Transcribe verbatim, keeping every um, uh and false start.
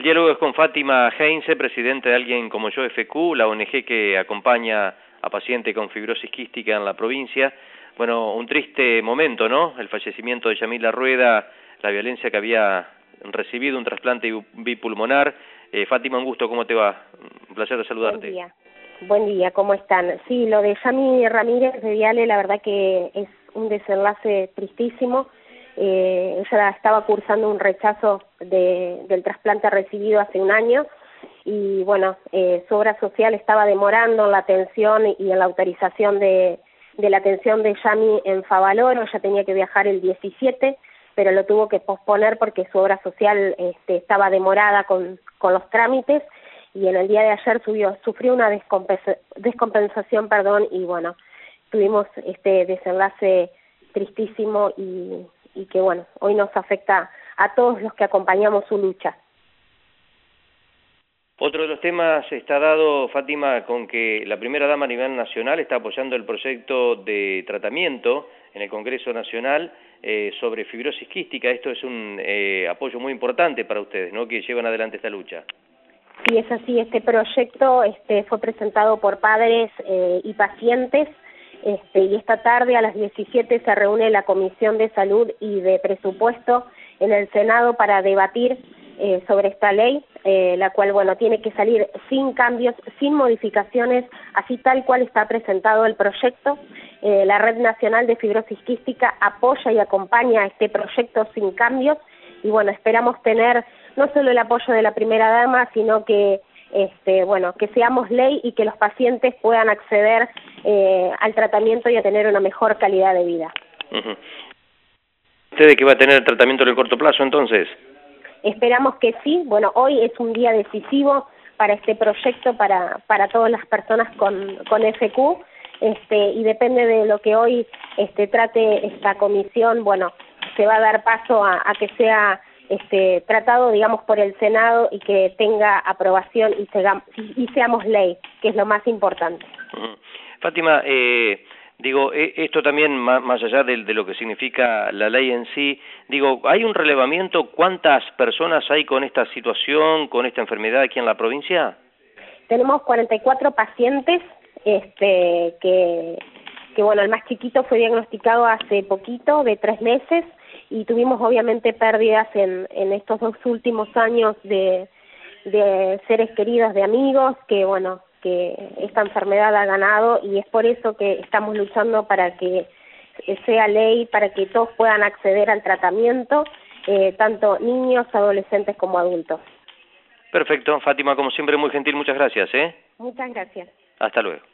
El diálogo es con Fátima Heinze, presidente de Alguien Como Yo F Q, la O N G que acompaña a pacientes con fibrosis quística en la provincia. Bueno, un triste momento, ¿no? El fallecimiento de Yamila Rueda, la violencia que había recibido, un trasplante bipulmonar. Eh, Fátima, un gusto, ¿cómo te va? Un placer de saludarte. Buen día. Buen día, ¿cómo están? Sí, lo de Yami Ramírez de Viale, la verdad que es un desenlace tristísimo. Eh, ella estaba cursando un rechazo de, del trasplante recibido hace un año y bueno, eh, su obra social estaba demorando en la atención y en la autorización de, de la atención de Yami en Favaloro. Ella tenía que viajar el diecisiete, pero lo tuvo que posponer porque su obra social este, estaba demorada con, con los trámites, y en el día de ayer subió, sufrió una descompensa, descompensación, perdón, y bueno, tuvimos este desenlace tristísimo y, y que bueno, hoy nos afecta a todos los que acompañamos su lucha. Otro de los temas está dado, Fátima, con que la primera dama a nivel nacional está apoyando el proyecto de tratamiento en el Congreso Nacional eh, sobre fibrosis quística. Esto es un eh, apoyo muy importante para ustedes, ¿no?, que llevan adelante esta lucha. Sí, es así. Este proyecto este, fue presentado por padres eh, y pacientes, este, y esta tarde a las diecisiete se reúne la Comisión de Salud y de Presupuesto en el Senado para debatir eh, sobre esta ley, eh, la cual, bueno, tiene que salir sin cambios, sin modificaciones, así tal cual está presentado el proyecto. Eh, la Red Nacional de Fibrosis Quística apoya y acompaña este proyecto sin cambios, y bueno, esperamos tener no solo el apoyo de la primera dama, sino que este, bueno, que seamos ley y que los pacientes puedan acceder eh, al tratamiento y a tener una mejor calidad de vida. Uh-huh. ¿Usted que va a tener tratamiento en el corto plazo, entonces? Esperamos que sí. Bueno, hoy es un día decisivo para este proyecto, para para todas las personas con, con F Q, este, y depende de lo que hoy este, trate esta comisión. Bueno, se va a dar paso a, a que sea este, tratado, digamos, por el Senado y que tenga aprobación y, sega, y, y seamos ley, que es lo más importante. Uh-huh. Fátima, eh, digo, esto también, más, más allá de, de lo que significa la ley en sí, digo, ¿hay un relevamiento? ¿Cuántas personas hay con esta situación, con esta enfermedad aquí en la provincia? Tenemos cuarenta y cuatro pacientes, este, que, que bueno, el más chiquito fue diagnosticado hace poquito, de tres meses, y tuvimos obviamente pérdidas en, en estos dos últimos años de, de seres queridos, de amigos, que bueno, que esta enfermedad ha ganado, y es por eso que estamos luchando para que sea ley, para que todos puedan acceder al tratamiento, eh, tanto niños, adolescentes como adultos. Perfecto, Fátima, como siempre muy gentil, muchas gracias, ¿eh? Muchas gracias. Hasta luego.